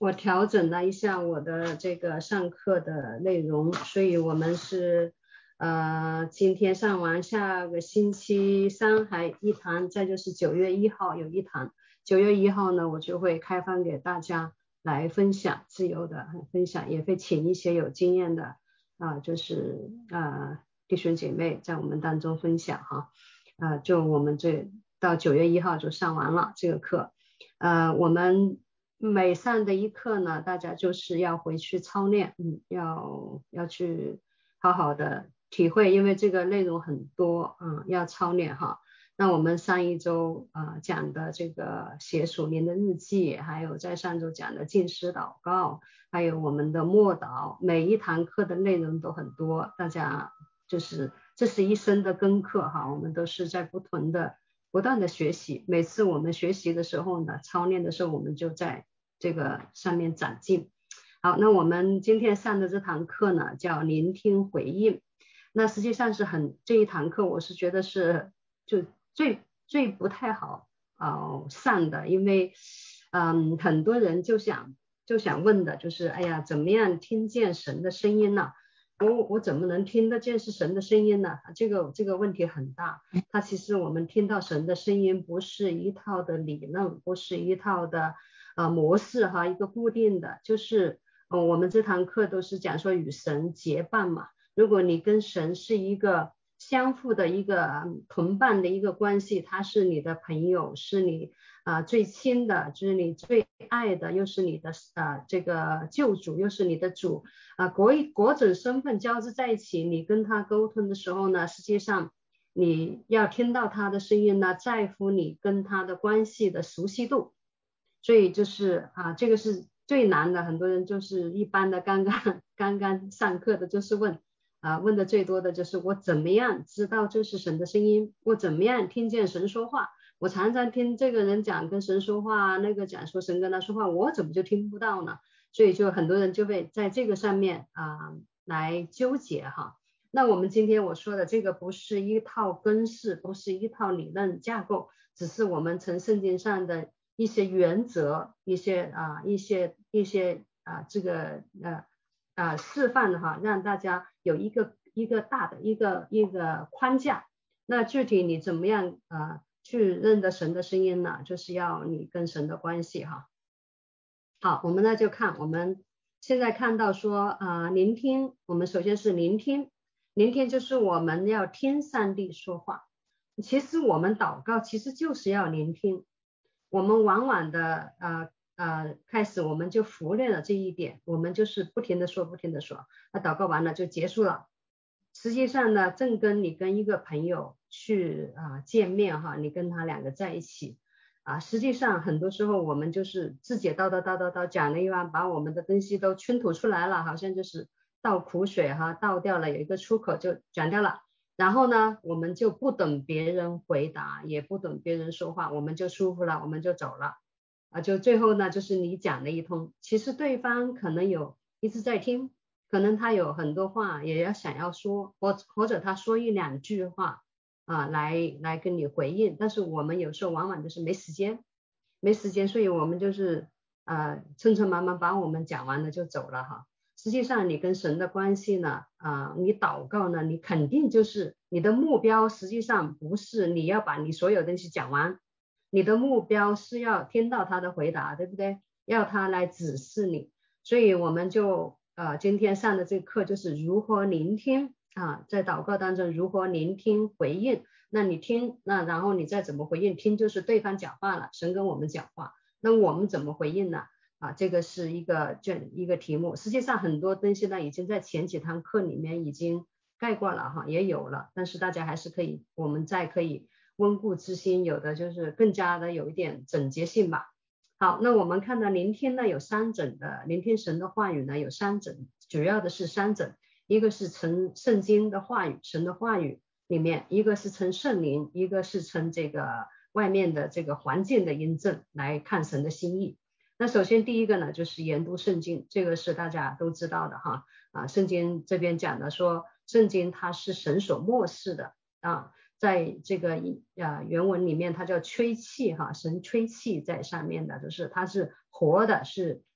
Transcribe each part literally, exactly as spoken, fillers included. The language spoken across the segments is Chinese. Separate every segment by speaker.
Speaker 1: 我调整了一下我的这个上课的内容，所以我们是呃今天上完，下个星期三还一堂，再就是九月一号有一堂。九月一号呢，我就会开放给大家来分享，自由的分享，也会请一些有经验的啊、就是啊弟兄姐妹在我们当中分享哈。啊、就我们这到九月一号就上完了这个课。呃，我们每上的一课呢，大家就是要回去操练，嗯，要要去好好的体会，因为这个内容很多，嗯，要操练哈。那我们上一周啊、呃讲的这个写属灵的日记，还有在上周讲的禁食祷告，还有我们的默祷，每一堂课的内容都很多，大家就是这是一生的功课哈，我们都是在不同的不断的学习，每次我们学习的时候呢，操练的时候我们就在这个上面长进。好，那我们今天上的这堂课呢，叫聆听回应。那实际上是很这一堂课，我是觉得是就最最不太好啊、呃、上的，因为嗯很多人就想就想问的就是，哎呀，怎么样听见神的声音呢？我我怎么能听得见是神的声音呢？这个这个问题很大。它其实我们听到神的声音，不是一套的理论，不是一套的呃模式哈，一个固定的，就是呃我们这堂课都是讲说与神结伴嘛。如果你跟神是一个相互的一个嗯同伴的一个关系，他是你的朋友，是你啊、呃最亲的，就是你最爱的，又是你的啊、呃、这个救主，又是你的主啊、呃，国国者身份交织在一起，你跟他沟通的时候呢，实际上你要听到他的声音呢，在乎你跟他的关系的熟悉度。所以就是啊，这个是最难的，很多人就是一般的刚刚刚刚上课的，就是问啊，问的最多的就是我怎么样知道这是神的声音？我怎么样听见神说话？我常常听这个人讲跟神说话，那个讲说神跟他说话，我怎么就听不到呢？所以就很多人就会在这个上面啊来纠结哈。那我们今天我说的这个不是一套公式，不是一套理论架构，只是我们从圣经上的一些原则，一些啊一些一些啊这个呃啊示范的哈，让大家有一个一个大的一个一个框架。那具体你怎么样啊去认得神的声音呢？就是要你跟神的关系哈。好，我们呢就看我们现在看到说啊、呃聆听，我们首先是聆听，聆听就是我们要听上帝说话。其实我们祷告其实就是要聆听，我们往往的呃呃开始我们就忽略了这一点，我们就是不停的说不停的说，那祷告完了就结束了。实际上呢，正跟你跟一个朋友去啊、呃见面哈，你跟他两个在一起啊，实际上很多时候我们就是自己叨叨叨叨叨讲了一番，把我们的东西都倾吐出来了，好像就是倒苦水哈，倒掉了有一个出口就讲掉了。然后呢，我们就不等别人回答，也不等别人说话，我们就舒服了，我们就走了啊。就最后呢，就是你讲了一通，其实对方可能有一直在听，可能他有很多话也要想要说，或或者他说一两句话啊，来来跟你回应，但是我们有时候往往就是没时间，没时间，所以我们就是呃匆匆忙忙把我们讲完了就走了哈。实际上你跟神的关系呢，啊、呃你祷告呢，你肯定就是你的目标，实际上不是你要把你所有东西讲完，你的目标是要听到他的回答，对不对？要他来指示你，所以我们就呃今天上的这个课就是如何聆听啊，在祷告当中如何聆听回应。那你听，那然后你再怎么回应，听就是对方讲话了，神跟我们讲话，那我们怎么回应呢？啊，这个是一个这一个题目。实际上很多东西呢，已经在前几堂课里面已经概括了哈，也有了，但是大家还是可以，我们再可以温故知新，有的就是更加的有一点整洁性吧。好，那我们看到聆听呢有三种的，聆听神的话语呢有三种，主要的是三种，一个是从圣经的话语，神的话语里面，一个是从圣灵，一个是从这个外面的这个环境的印证来看神的心意。那首先第一个呢，就是研读圣经，这个是大家都知道的哈啊，圣经这边讲的说，圣经它是神所默示的啊，在这个啊原文里面它叫吹气哈，神吹气在上面的，就是它是活的，是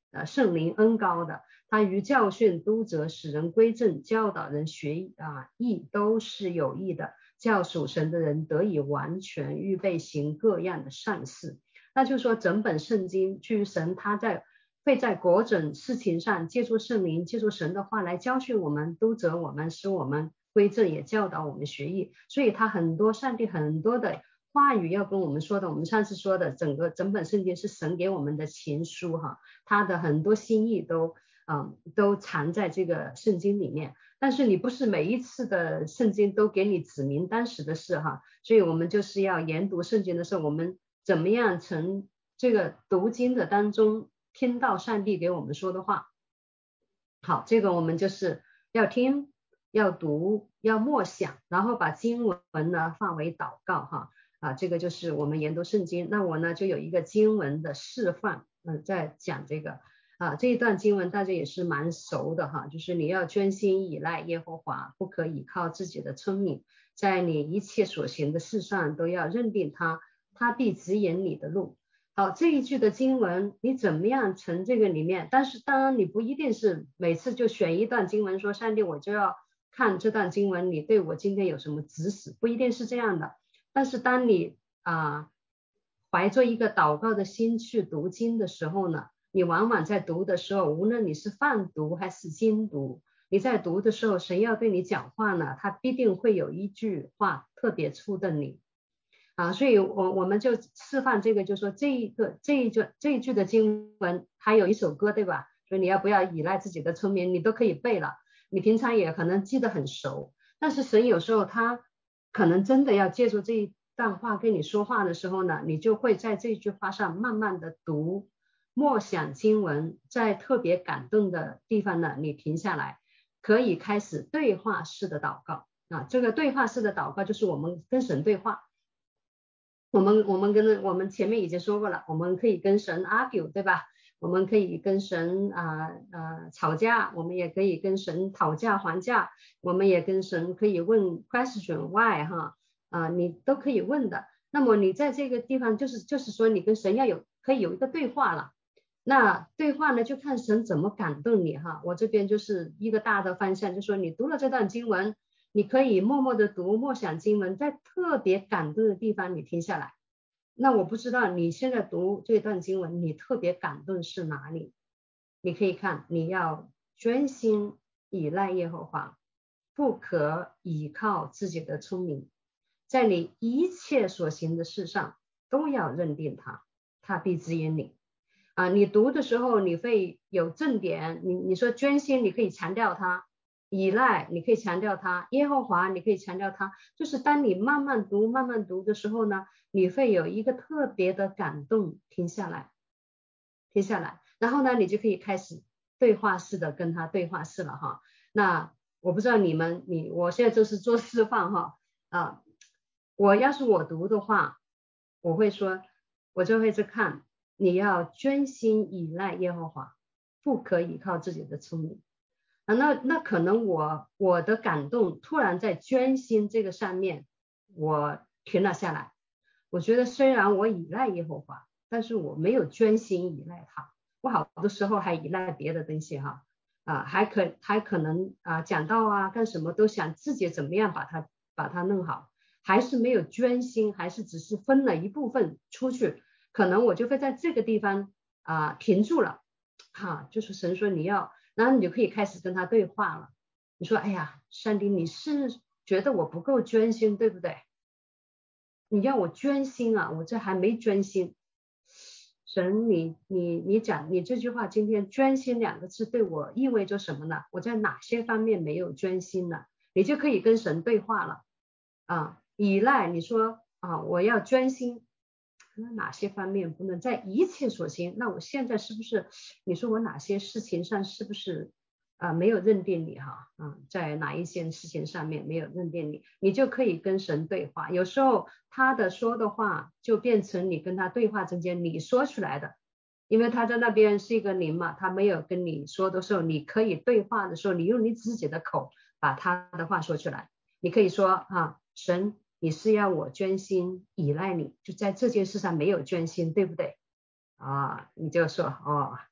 Speaker 1: 呃圣灵恩高的，他于教训、督责、使人归正、教导人学啊义，都是有益的，叫属神的人得以完全，预备行各样的善事。那就是说整本圣经据神他在会在各种事情上借助圣灵，借助神的话来教训我们、督责我们，使我们归正，也教导我们学艺。所以他很多上帝很多的话语要跟我们说的，我们上次说的整个整本圣经是神给我们的情书哈，他的很多心意都嗯都藏在这个圣经里面。但是你不是每一次的圣经都给你指明当时的事哈，所以我们就是要研读圣经的时候，我们怎么样从这个读经的当中听到上帝给我们说的话。好，这个我们就是要听、要读、要默想，然后把经文呢化为祷告哈。啊，这个就是我们研读圣经。那我呢就有一个经文的示范，嗯、呃，在讲这个啊，这一段经文大家也是蛮熟的哈，就是你要专心倚赖耶和华，不可倚靠自己的聪明，在你一切所行的事上都要认定他，他必指引你的路。好，这一句的经文你怎么样从这个里面，但是当然你不一定是每次就选一段经文说上帝我就要看这段经文你对我今天有什么指示，不一定是这样的。但是当你啊怀着一个祷告的心去读经的时候呢，你往往在读的时候，无论你是泛读还是精读，你在读的时候神要对你讲话呢，他必定会有一句话特别触动你啊，所以我我们就示范这个，就说这一个这一句这一句的经文，还有一首歌对吧？所以你要不要依赖自己的聪明，你都可以背了，你平常也可能记得很熟，但是神有时候他可能真的要借助这一段话跟你说话的时候呢，你就会在这句话上慢慢的读，默想经文，在特别感动的地方呢，你停下来，可以开始对话式的祷告啊。这个对话式的祷告就是我们跟神对话。我们我们跟我们前面已经说过了，我们可以跟神 argue 对吧？我们可以跟神啊呃, 呃吵架，我们也可以跟神讨价还价，我们也跟神可以问 question why 哈啊、呃、你都可以问的。那么你在这个地方就是就是说你跟神要有可以有一个对话了。那对话呢就看神怎么感动你哈。我这边就是一个大的方向，就是说你读了这段经文，你可以默默的读，默想经文，在特别感动的地方你停下来。那我不知道你现在读这段经文你特别感动是哪里，你可以看你要专心倚赖耶和华，不可倚靠自己的聪明，在你一切所行的事上都要认定他，他必指引你啊。你读的时候你会有正点，你你说专心你可以强调他，依赖你可以强调他，耶和华你可以强调他，就是当你慢慢读慢慢读的时候呢，你会有一个特别的感动，停下来停下来，然后呢你就可以开始对话式的跟他对话式了哈。那我不知道你们你我现在就是做示范哈啊，我要是我读的话，我会说我就会去看你要专心倚赖耶和华，不可以靠自己的聪明啊。那那可能我我的感动突然在专心这个上面我停了下来，我觉得虽然我依赖耶和华，但是我没有专心依赖他，我好多时候还依赖别的东西哈啊，还可还可能啊讲道啊干什么都想自己怎么样把它把它弄好，还是没有专心，还是只是分了一部分出去，可能我就会在这个地方啊停住了哈，就是神说你要，然后你就可以开始跟他对话了。你说哎呀上帝你是觉得我不够专心对不对？你要我专心啊，我这还没专心。神你你你讲你这句话今天专心两个字对我意味着什么呢？我在哪些方面没有专心呢？你就可以跟神对话了啊。依赖你说啊我要专心，那哪些方面不能在一切所行？那我现在是不是你说我哪些事情上是不是啊、呃、没有认定你哈啊，在哪一件事情上面没有认定你，你就可以跟神对话。有时候他的说的话就变成你跟他对话中间你说出来的，因为他在那边是一个灵嘛，他没有跟你说的时候，你可以对话的时候，你用你自己的口把他的话说出来。你可以说啊，神你是要我专心依赖你，就在这件事上没有专心对不对啊？你就说哦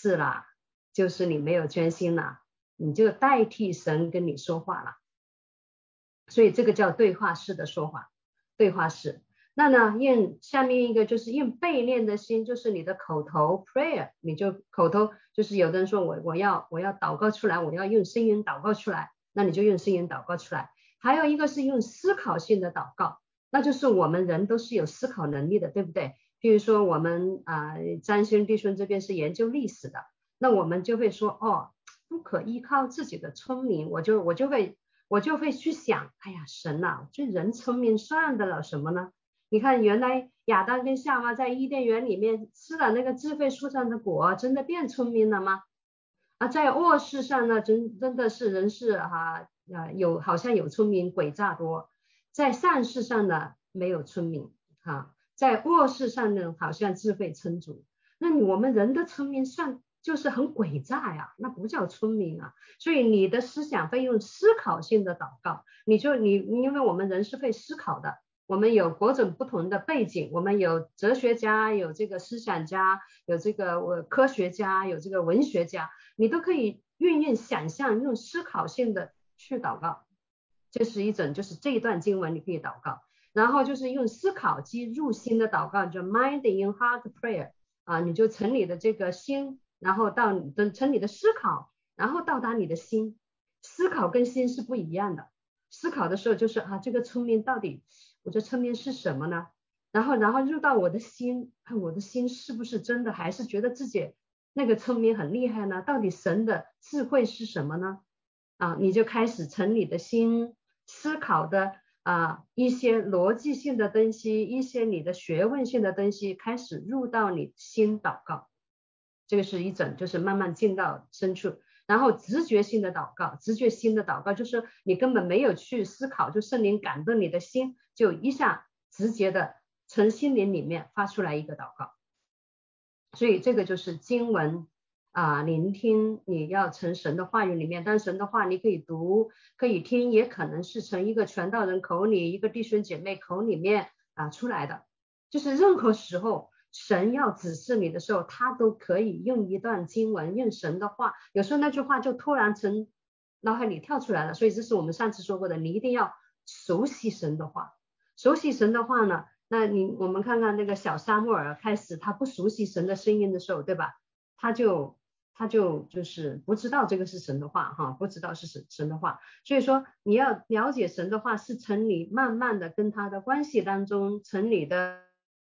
Speaker 1: 是啦，就是你没有专心啦，你就代替神跟你说话了。所以这个叫对话式的说法，对话式。那呢，用下面一个就是用背念的心，就是你的口头 prayer， 你就口头，就是有的人说我我要我要祷告出来，我要用声音祷告出来，那你就用声音祷告出来。还有一个是用思考性的祷告，那就是我们人都是有思考能力的，对不对？譬如说我们啊，占星弟兄这边是研究历史的，那我们就会说哦，不可依靠自己的聪明，我就我就会我就会去想，哎呀，神呐，这人聪明算得了什么呢？你看，原来亚当跟夏娃在伊甸园里面吃了那个智慧树上的果，真的变聪明了吗？啊，在恶事上呢，真真的是人是哈啊有好像有聪明诡诈多，在善事上呢没有聪明哈，在恶事上呢好像智慧充足。那你我们人的聪明算就是很诡诈呀，那不叫聪明啊。所以你的思想会用思考性的祷告，你就你因为我们人是会思考的。我们有各种不同的背景，我们有哲学家，有这个思想家，有这个科学家，有这个文学家，你都可以运用想象，用思考性的去祷告。这是一种，就是这一段经文你可以祷告，然后就是用思考及入心的祷告，叫 mind in heart prayer 啊，你就从你的这个心，然后到从你的思考，然后到达你的心。思考跟心是不一样的，思考的时候就是啊，这个聪明到底我这聪明是什么呢？然后然后入到我的心，看我的心是不是真的，还是觉得自己那个聪明很厉害呢？到底神的智慧是什么呢？啊，你就开始从你的心思考的啊一些逻辑性的东西，一些你的学问性的东西开始入到你心祷告。这个是一种，就是慢慢进到深处。然后直觉性的祷告，直觉性的祷告就是你根本没有去思考，就圣灵感动你的心，就一下直接的从心灵里面发出来一个祷告。所以这个就是经文啊，聆听你要从神的话语里面，但神的话你可以读，可以听，也可能是从一个传道人口里，一个弟兄姐妹口里面啊出来的。就是任何时候神要指示你的时候，他都可以用一段经文，用神的话，有时候那句话就突然从脑海里跳出来了。所以这是我们上次说过的，你一定要熟悉神的话。熟悉神的话呢，那你我们看看那个小撒母耳开始他不熟悉神的声音的时候，对吧？他就他就就是不知道这个是神的话哈，不知道是神神的话。所以说你要了解神的话，是从你慢慢的跟他的关系当中，从你的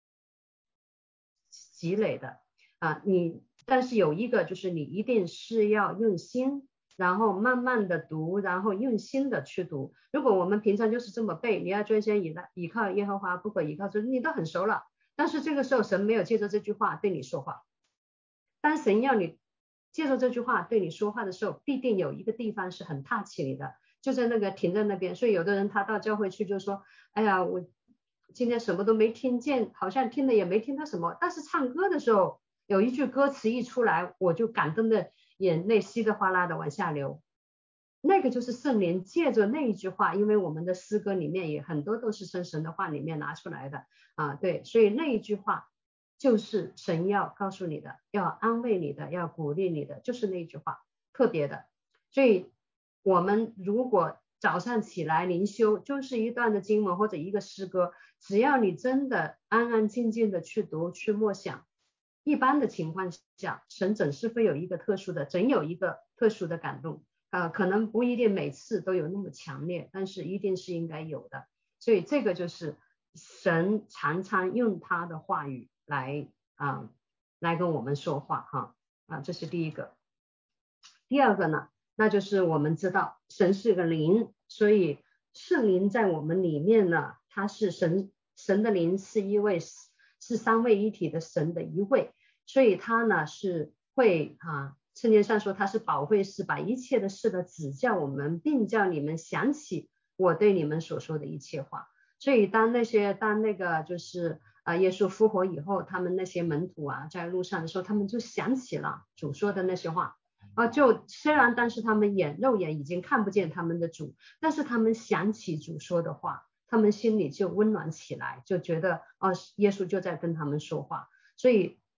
Speaker 1: 积累的啊，你但是有一个就是你一定是要用心，然后慢慢的读，然后用心的去读。如果我们平常就是这么背，你要专心倚倚靠耶和华，不可倚靠自己，你都很熟了。但是这个时候神没有借着这句话对你说话，当神要你借着这句话对你说话的时候，必定有一个地方是很touch起你的，就在那个停在那边。所以有的人他到教会去就说，哎呀，我今天什么都没听见，好像听了也没听到什么，但是唱歌的时候有一句歌词一出来，我就感动的眼泪稀里哗啦的往下流。那个就是圣灵借着那一句话，因为我们的诗歌里面也很多都是从神的话里面拿出来的啊，对，所以那一句话就是神要告诉你的，要安慰你的，要鼓励你的，就是那一句话，特别的。所以我们如果早上起来灵修，就是一段的经文或者一个诗歌，只要你真的安安静静的去读去默想，一般的情况下，神总是会有一个特殊的，总有一个特殊的感动啊、呃，可能不一定每次都有那么强烈，但是一定是应该有的。所以这个就是神常常用他的话语来啊、呃、来跟我们说话哈啊，这是第一个。第二个呢，那就是我们知道神是个灵，所以圣灵在我们里面呢，他是神神的灵是一位是三位一体的神的一位，所以他呢是会啊，圣经上说他是保惠师，把一切的事的指教我们，并叫你们想起我对你们所说的一切话。所以当那些当那个就是啊耶稣复活以后，他们那些门徒啊在路上的时候，他们就想起了主说的那些话。啊，就虽然当时他们眼肉眼已经看不见他们的主，但是他们想起主说的话，他们心里就温暖起来，就觉得哦，耶稣就在跟他们说话。所以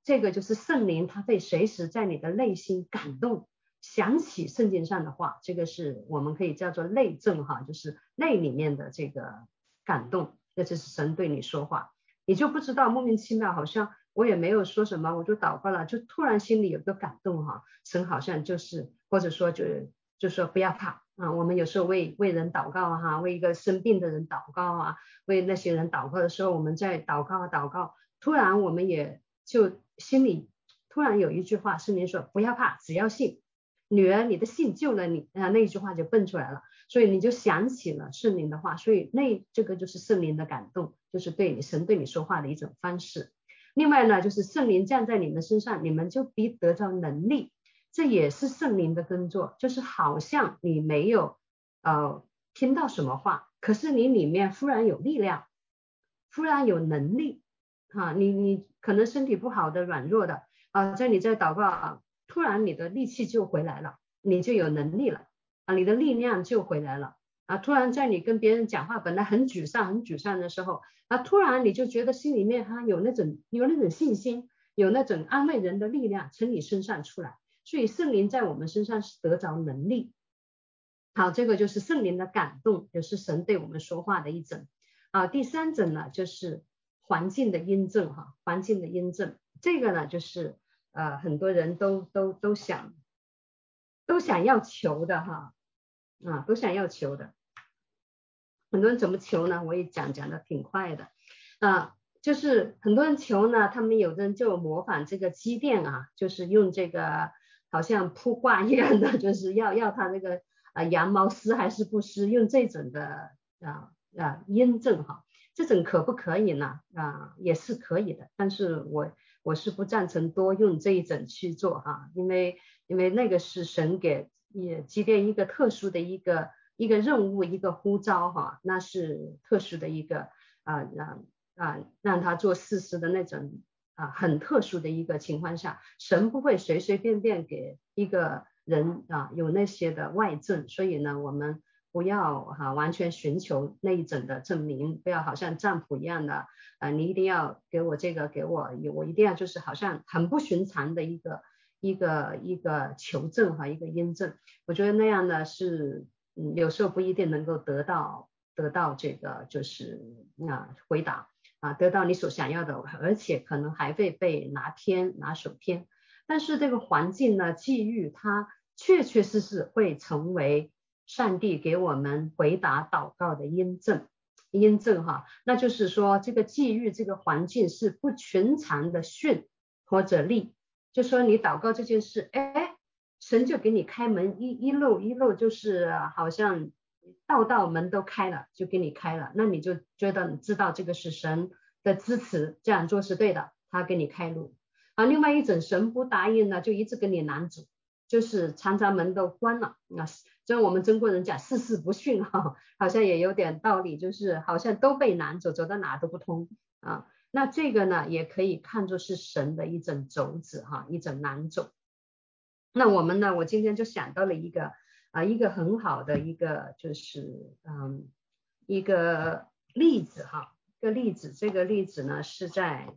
Speaker 1: 这个就是圣灵，他会随时在你的内心感动，想起圣经上的话，这个是我们可以叫做内证哈，就是内里面的这个感动，这就是神对你说话，你就不知道莫名其妙，好像我也没有说什么，我就祷告了，就突然心里有个感动哈，神好像就是或者说就就说不要怕啊，我们有时候为为人祷告哈，为一个生病的人祷告啊，为那些人祷告的时候，我们在祷告祷告，突然我们也就心里突然有一句话，圣灵说不要怕，只要信，女儿你的信救了你啊，那一句话就蹦出来了，所以你就想起了圣灵的话，所以那这个就是圣灵的感动，就是对你神对你说话的一种方式。另外呢，就是圣灵降在你们身上，你们就必得着能力，这也是圣灵的工作，就是好像你没有呃听到什么话，可是你里面忽然有力量，忽然有能力啊，你你可能身体不好的软弱的啊，在你在祷告啊，突然你的力气就回来了，你就有能力了啊，你的力量就回来了啊，突然在你跟别人讲话本来很沮丧很沮丧的时候啊，突然你就觉得心里面哈有那种有那种信心，有那种安慰人的力量从你身上出来，所以圣灵在我们身上是得着能力。好，这个就是圣灵的感动，也是神对我们说话的一种。啊，第三种呢就是环境的印证哈，环境的印证，这个呢就是呃很多人都都都想都想要求的哈，啊都想要求的，很多人怎么求呢？我也讲讲的挺快的啊，就是很多人求呢，他们有的人就模仿这个机电啊，就是用这个好像铺挂一样的，就是要要他那个啊羊毛湿还是不湿，用这种的啊啊印证哈，这种可不可以呢？啊也是可以的，但是我我是不赞成多用这一种去做哈，因为因为那个是神给也机电一个特殊的一个一个任务一个呼召哈，那是特殊的一个啊让啊让他做事实的那种啊很特殊的一个情况下，神不会随随便便给一个人啊有那些的外证，所以呢我们不要哈、啊、完全寻求那一种的证明，不要好像占卜一样的啊你一定要给我这个给我我一定要就是好像很不寻常的一个一个一个求证哈一个印证，我觉得那样呢是嗯有时候不一定能够得到得到这个就是啊回答啊得到你所想要的，而且可能还会被拿偏拿手偏，但是这个环境呢际遇它确确实实会成为上帝给我们回答祷告的印证印证哈，那就是说这个际遇这个环境是不寻常的顺或者利，就说你祷告这件事，哎，神就给你开门，一一路一路就是好像道道门都开了，就给你开了，那你就觉得你知道这个是神的支持，这样做是对的，他给你开路。啊，另外一种神不答应呢，就一直跟你拦阻，就是常常门都关了。那就我们中国人讲事事不顺哈，好像也有点道理，就是好像都被拦走，走到哪都不通啊。那这个呢，也可以看作是神的一种种子哈，一种难种。那我们呢，我今天就想到了一个啊，一个很好的一个就是嗯一个例子哈，一个例子，这个例子呢是在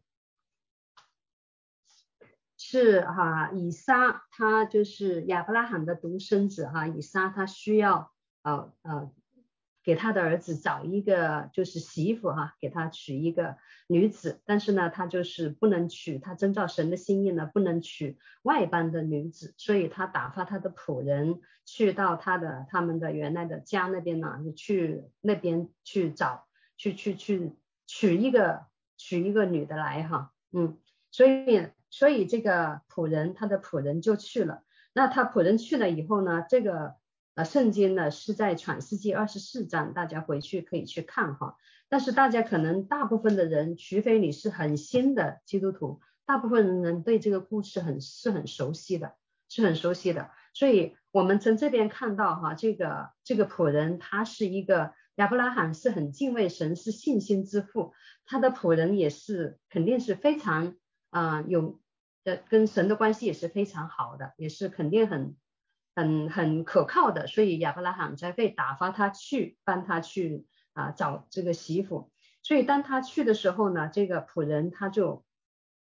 Speaker 1: 是哈、啊、以撒他就是亚伯拉罕的独生子哈、啊，以撒他需要呃呃给他的儿子找一个就是媳妇哈、啊，给他娶一个女子，但是呢他就是不能娶，他遵照神的心意呢不能娶外邦的女子，所以他打发他的仆人去到他的他们的原来的家那边呢，去那边去找去去去娶一个娶一个女的来哈，嗯，所以所以这个仆人他的仆人就去了，那他仆人去了以后呢，这个呃，圣经呢是在创世纪二十四章，大家回去可以去看哈。但是大家可能大部分的人，除非你是很新的基督徒，大部分人对这个故事很是很熟悉的，是很熟悉的。所以我们从这边看到哈，这个这个仆人他是一个亚伯拉罕是很敬畏神，是信心之父，他的仆人也是肯定是非常啊、呃、有的跟神的关系也是非常好的，也是肯定很。很很可靠的，所以亚伯拉罕才会打发他去帮他去啊找这个媳妇。所以当他去的时候呢，这个仆人他就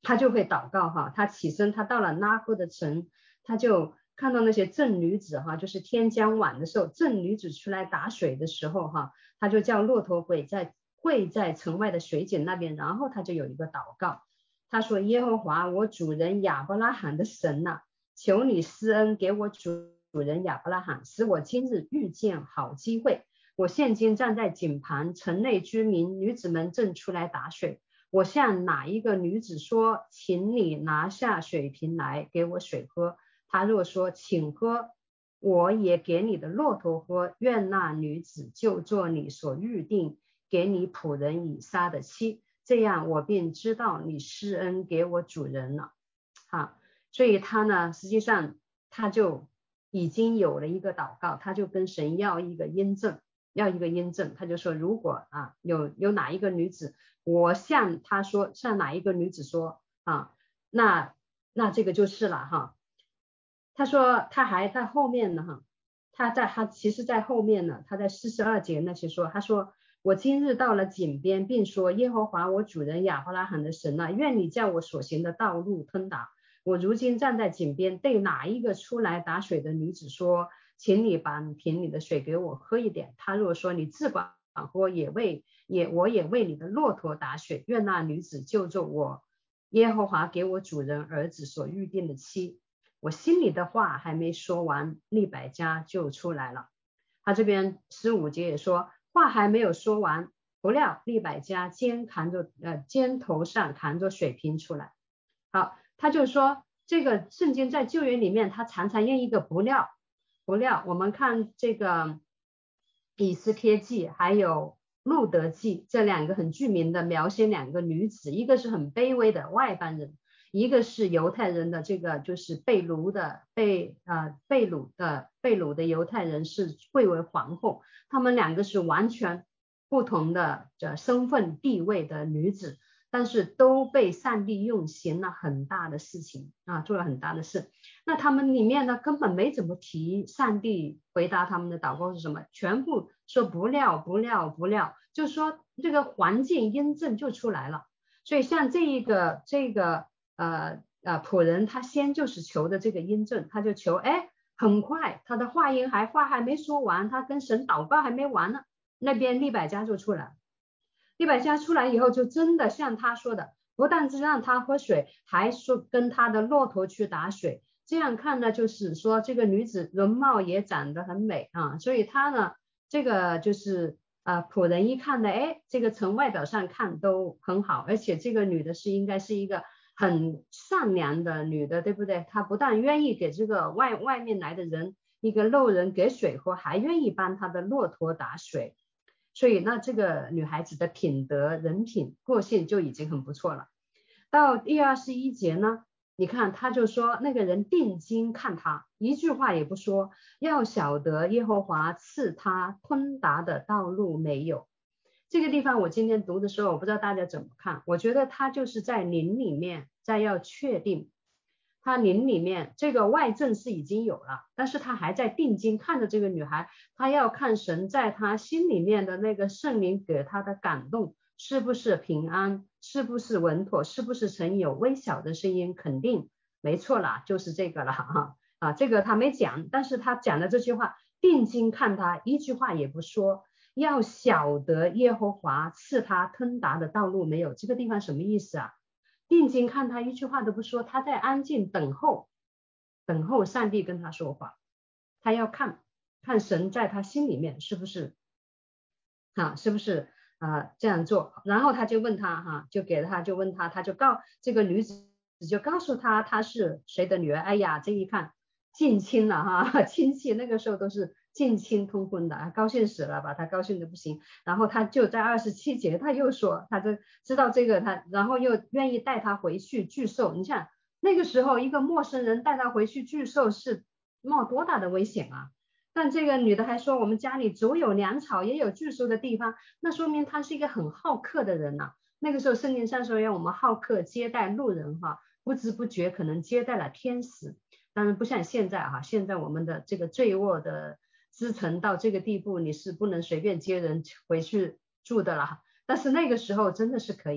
Speaker 1: 他就会祷告哈，他起身，他到了拉赫的城，他就看到那些正女子哈，就是天将晚的时候，正女子出来打水的时候哈，他就叫骆驼跪在跪在城外的水井那边，然后他就有一个祷告，他说耶和华我主人亚伯拉罕的神呐、啊，求你施恩给我主人亚伯拉罕，使我今日遇见好机会。我现今站在井旁，城内居民女子们正出来打水。我向哪一个女子说，请你拿下水瓶来给我水喝。她若说请喝，我也给你的骆驼喝。愿那女子就做你所预定给你仆人以撒的妻，这样我便知道你施恩给我主人了。好，所以他呢，实际上他就已经有了一个祷告，他就跟神要一个印证。要一个印证，他就说如果啊有有哪一个女子，我向他说向哪一个女子说啊，那那这个就是了哈。他说他还在后面呢哈，他在他其实在后面呢，他在四十二节那些说，他说我今日到了井边，并说耶和华我主人亚伯拉罕的神啊，愿你叫我所行的道路通达。我如今站在井边，对哪一个出来打水的女子说，请你把瓶里的水给我喝一点。他若说你自管喝，也为也我也为你的骆驼打水。愿那女子就做我耶和华给我主人儿子所预定的妻。我心里的话还没说完，利百加就出来了。他这边十五节也说，话还没有说完，不料利百加肩扛着呃肩头上扛着水瓶出来。好，他就说这个圣经在旧约里面，他常常用一个不料。不料我们看这个以斯帖记还有路德记这两个很著名的描写两个女子，一个是很卑微的外邦人，一个是犹太人的这个就是被掳的被呃被掳的被掳的犹太人是贵为皇后，他们两个是完全不同的这身份地位的女子，但是都被上帝用行了很大的事情啊，做了很大的事。那他们里面呢，根本没怎么提上帝回答他们的祷告是什么，全部说不料不料不料，就说这个环境印证就出来了。所以像这一个这个呃呃仆人，他先就是求的这个印证，他就求，哎，很快他的话音还话还没说完，他跟神祷告还没完呢，那边利百加就出来。利百加出来以后，就真的像他说的，不但是让他喝水，还说跟他的骆驼去打水。这样看呢，就是说这个女子容貌也长得很美啊，所以她呢，这个就是呃仆人一看呢，哎，这个从外表上看都很好，而且这个女的是应该是一个很善良的女的，对不对？她不但愿意给这个外外面来的人一个路人给水喝，还愿意帮她的骆驼打水。所以那这个女孩子的品德、人品、个性就已经很不错了。到第二十一节呢，你看他就说那个人定睛看他，一句话也不说，要晓得耶和华赐他通达的道路没有。这个地方我今天读的时候，我不知道大家怎么看，我觉得他就是在灵里面在要确定。他灵里面这个外证是已经有了，但是他还在定睛看着这个女孩，他要看神在他心里面的那个圣灵给他的感动是不是平安，是不是稳妥，是不是曾有微小的声音，肯定没错啦，就是这个了哈啊，这个他没讲，但是他讲的这句话，定睛看他，一句话也不说，要晓得耶和华赐他通达的道路没有，这个地方什么意思啊？定睛看他，一句话都不说，他在安静等候，等候上帝跟他说话，他要看看神在他心里面是不是啊，是不是啊这样做，然后他就问他哈，就给他就问他，他就告这个女子就告诉他她是谁的女儿。哎呀，这一看近亲了哈，亲戚那个时候都是近亲通婚的，高兴死了，把他高兴的不行。然后他就在二十七节他又说，他就知道这个他，然后又愿意带他回去拒受。你想那个时候一个陌生人带他回去拒受是冒多大的危险啊！但这个女的还说我们家里足有粮草，也有拒收的地方，那说明她是一个很好客的人呐、啊。那个时候圣经上说让我们好客接待路人哈，不知不觉可能接待了天使。当然不像现在哈，现在我们的这个罪恶的资层到这个地步，你是不能随便接人回去住的了。但是那个时候真的是可以，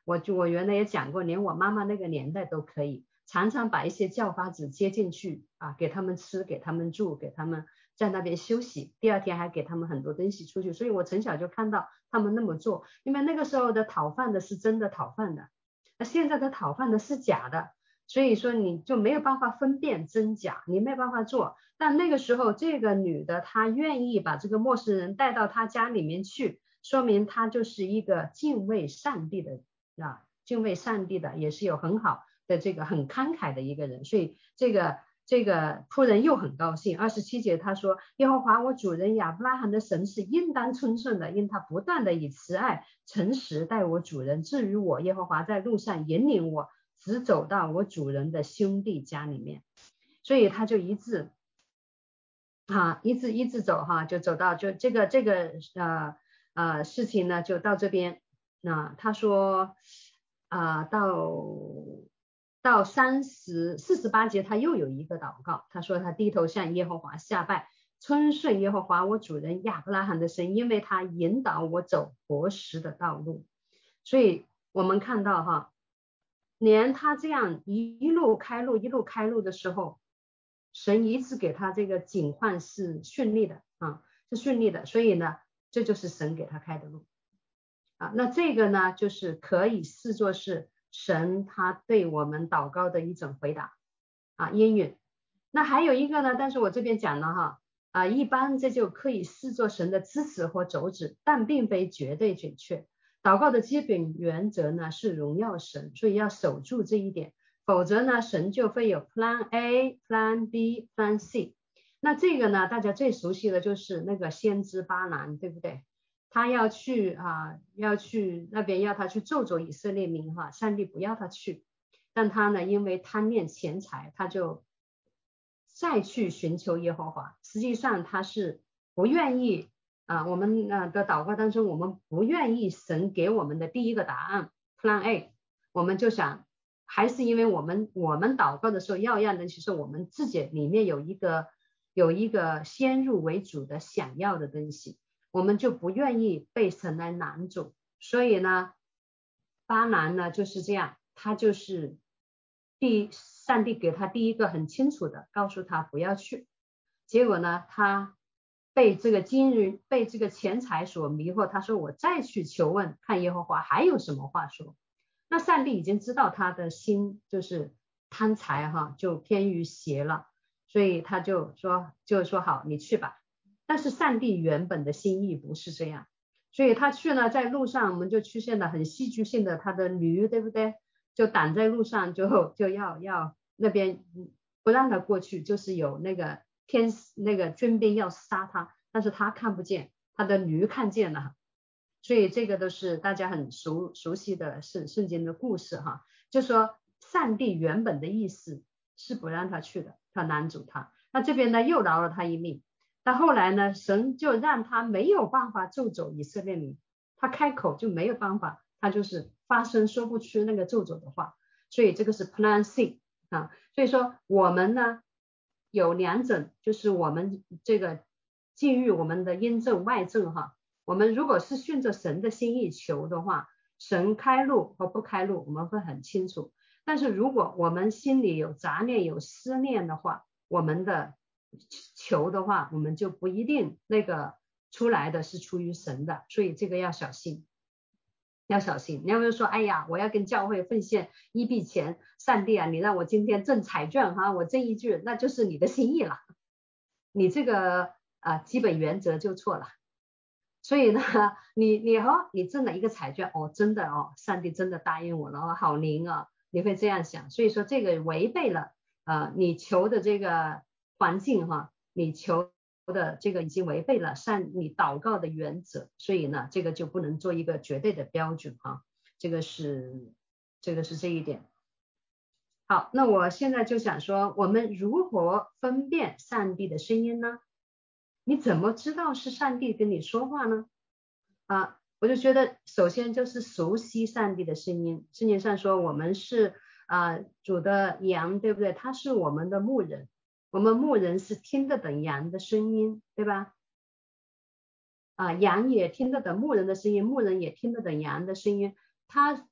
Speaker 1: 我就我原来也讲过，连我妈妈那个年代都可以，常常把一些叫花子接进去啊，给他们吃，给他们住，给他们在那边休息，第二天还给他们很多东西出去，所以我从小就看到他们那么做，因为那个时候的讨饭的是真的讨饭的，那现在的讨饭的是假的，所以说你就没有办法分辨真假，你没有办法做。但那个时候这个女的她愿意把这个陌生人带到她家里面去，说明她就是一个敬畏上帝的啊，敬畏上帝的，也是有很好的这个很慷慨的一个人，所以这个这个仆人又很高兴。二十七节他说，耶和华我主人亚伯拉罕的神是应当称颂的，因他不断的以慈爱诚实待我主人，至于我，耶和华在路上引领我，直走到我主人的兄弟家里面。所以他就一直啊一直一直走哈，就走到就这个这个呃呃事情呢就到这边。那他说啊、呃、到到三十四十八节他又有一个祷告，他说他低头向耶和华下拜，称颂耶和华我主人亚伯拉罕的神，因为他引导我走活实的道路。所以我们看到哈，连他这样一路开路一路开路的时候，神一直给他这个景况是顺利的啊，是顺利的，所以呢这就是神给他开的路啊。那这个呢就是可以视作是神他对我们祷告的一种回答啊，应允。那还有一个呢，但是我这边讲了哈啊，一般这就可以视作神的支持或肘指，但并非绝对准确。祷告的基本原则呢是荣耀神，所以要守住这一点，否则呢神就会有 Plan A、Plan B、Plan C。那这个呢大家最熟悉的就是那个先知巴兰，对不对？他要去啊，要去那边要他去咒诅以色列民哈，上帝不要他去，但他呢因为贪恋钱财，他就再去寻求耶和华。实际上他是不愿意啊，我们呃的祷告当中，我们不愿意神给我们的第一个答案 Plan A， 我们就想还是因为我们我们祷告的时候要让的其实我们自己里面有一个有一个先入为主的想要的东西，我们就不愿意被神来拦阻。所以呢巴兰呢就是这样，他就是第上帝给他第一个很清楚的告诉他不要去，结果呢他被这个金银被这个钱财所迷惑，他说我再去求问看耶和华还有什么话说。那上帝已经知道他的心就是贪财哈，就偏于邪了，所以他就说就说好你去吧。但是上帝原本的心意不是这样，所以他去了，在路上我们就出现了很戏剧性的他的驴，对不对？就挡在路上，就就要要那边不让他过去，就是有那个天那个军兵要杀他，但是他看不见，他的驴看见了。所以这个都是大家很熟熟悉的圣圣经的故事哈，就说上帝原本的意思是不让他去的，他拦阻他，那这边呢又饶了他一命。但后来呢神就让他没有办法咒诅以色列民，他开口就没有办法，他就是发声说不出那个咒诅的话，所以这个是 Plan C 啊。所以说我们呢有两种，就是我们这个境遇我们的阴正外正哈，我们如果是顺着神的心意求的话，神开路和不开路我们会很清楚，但是如果我们心里有杂念有思念的话，我们的求的话我们就不一定那个出来的是出于神的，所以这个要小心要小心。你要不就说哎呀我要跟教会奉献一笔钱，上帝啊你让我今天中彩券哈，我中一句那就是你的心意了，你这个啊基本原则就错了。所以呢你你哦你中了一个彩券哦真的哦上帝真的答应我了哦好灵啊，你会这样想，所以说这个违背了呃你求的这个环境哈，你求的这个已经违背了上你祷告的原则，所以呢这个就不能做一个绝对的标准哈，这个是这个是这一点。好，那我现在就想说我们如何分辨上帝的声音呢？你怎么知道是上帝跟你说话呢？啊，我就觉得首先就是熟悉上帝的声音。圣经上说我们是啊主的羊，对不对？他是我们的牧人，我们牧人是听得懂羊的声音，对吧？啊，羊也听得懂牧人的声音，牧人也听得懂羊的声音。他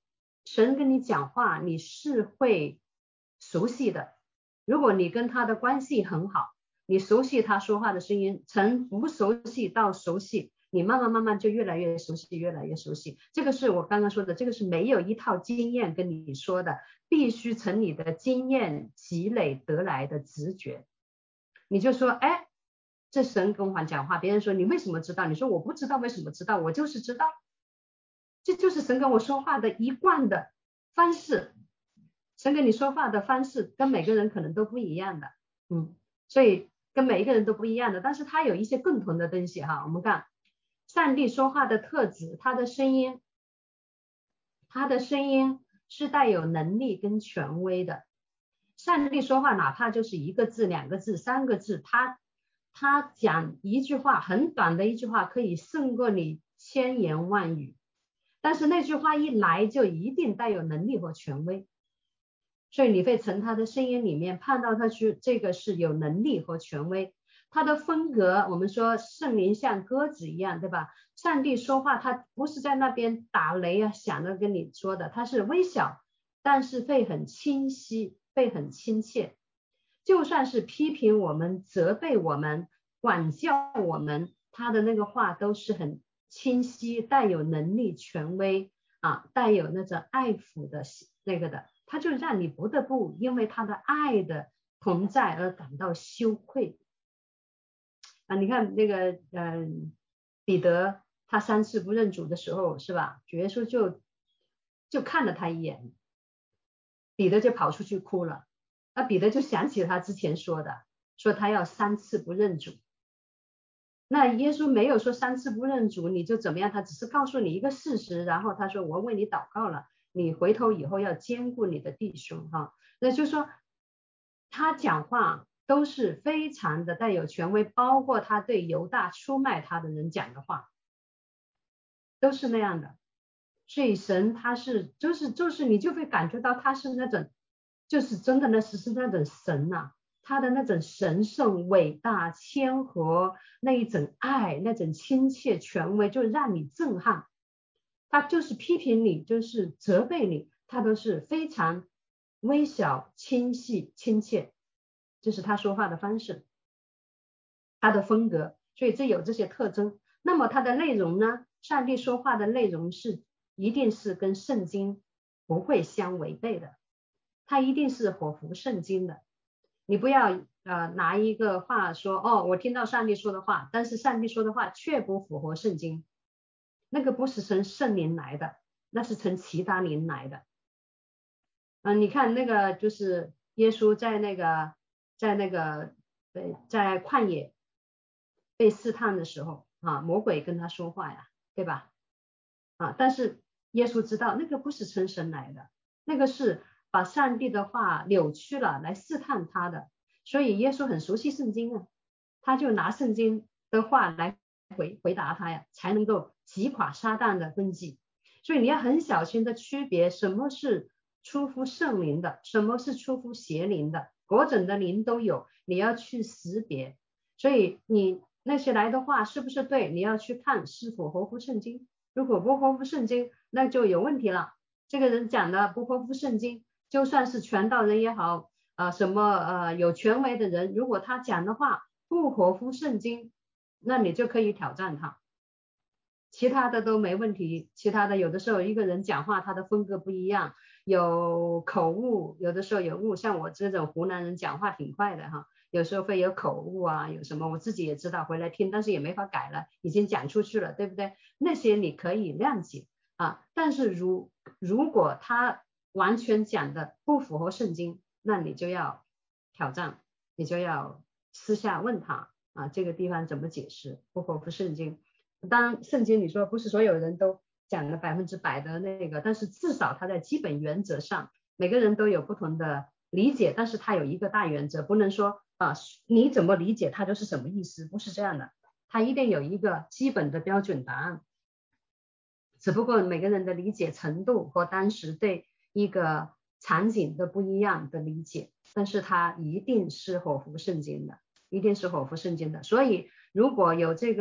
Speaker 1: 神跟你讲话你是会熟悉的，如果你跟他的关系很好，你熟悉他说话的声音，从不熟悉到熟悉，你慢慢慢慢就越来越熟悉，越来越熟悉。这个是我刚刚说的，这个是没有一套经验跟你说的，必须从你的经验积累得来的直觉。你就说，哎，这神跟我讲话，别人说你为什么知道？你说我不知道为什么知道，我就是知道，这就是神跟我说话的一贯的方式。神跟你说话的方式跟每个人可能都不一样的，嗯，所以跟每一个人都不一样的，但是它有一些共同的东西哈。我们看上帝说话的特质，他的声音，他的声音是带有能力跟权威的。上帝说话哪怕就是一个字、两个字、三个字，他他讲一句话很短的一句话，可以胜过你千言万语，但是那句话一来就一定带有能力和权威，所以你会从他的声音里面判到他去这个是有能力和权威。他的风格，我们说圣灵像鸽子一样，对吧？上帝说话他不是在那边打雷啊想着跟你说的，他是微小但是会很清晰，会很亲切，就算是批评我们、责备我们、管教我们，他的那个话都是很清晰，带有能力、权威啊，带有那种爱抚的那个的，他就让你不得不因为他的爱的同在而感到羞愧啊。你看那个嗯、呃，彼得他三次不认主的时候是吧？主耶稣就就看了他一眼，彼得就跑出去哭了。那彼得就想起他之前说的，说他要三次不认主。那耶稣没有说三次不认主你就怎么样，他只是告诉你一个事实，然后他说我为你祷告了，你回头以后要兼顾你的弟兄哈。那就是说他讲话都是非常的带有权威，包括他对犹大出卖他的人讲的话都是那样的。所以神他是就是就是你就会感觉到他是那种就是真的那是是那种神呐、啊，他的那种神圣伟大谦和那一种爱那种亲切权威就让你震撼。他就是批评你就是责备你，他都是非常微小清晰亲切，这是他说话的方式，他的风格，所以这有这些特征。那么他的内容呢，上帝说话的内容是一定是跟圣经不会相违背的，它一定是合乎圣经的。你不要呃拿一个话说哦，我听到上帝说的话，但是上帝说的话却不符合圣经，那个不是从圣灵来的，那是从其他灵来的。嗯、呃，你看那个就是耶稣在那个在那个对在旷野被试探的时候啊，魔鬼跟他说话呀，对吧？啊，但是耶稣知道那个不是从神来的，那个是把上帝的话扭曲了来试探他的，所以耶稣很熟悉圣经啊，他就拿圣经的话来回回答他呀，才能够击垮撒旦的攻击。所以你要很小心的区别什么是出乎圣灵的，什么是出乎邪灵的，各种的灵都有，你要去识别。所以你那些来的话是不是对，你要去看是否合乎圣经。如果不合乎圣经，那就有问题了。这个人讲的不合乎圣经，就算是传道人也好，呃，什么呃有权威的人，如果他讲的话不合乎圣经，那你就可以挑战他。其他的都没问题，其他的有的时候一个人讲话他的风格不一样，有口误，有的时候有误，像我这种湖南人讲话挺快的哈，有时候会有口误啊，有什么我自己也知道，回来听，但是也没法改了，已经讲出去了，对不对？那些你可以谅解啊，但是如如果他完全讲的不符合圣经，那你就要挑战，你就要私下问他啊，这个地方怎么解释，不合乎圣经。当然圣经你说不是所有人都讲了百分之百的那个，但是至少他在基本原则上每个人都有不同的理解，但是他有一个大原则，不能说啊你怎么理解它就是什么意思，不是这样的，他一定有一个基本的标准答案，只不过每个人的理解程度和当时对一个场景的不一样的理解，但是它一定是合乎圣经的，一定是合乎圣经的。所以如果有这个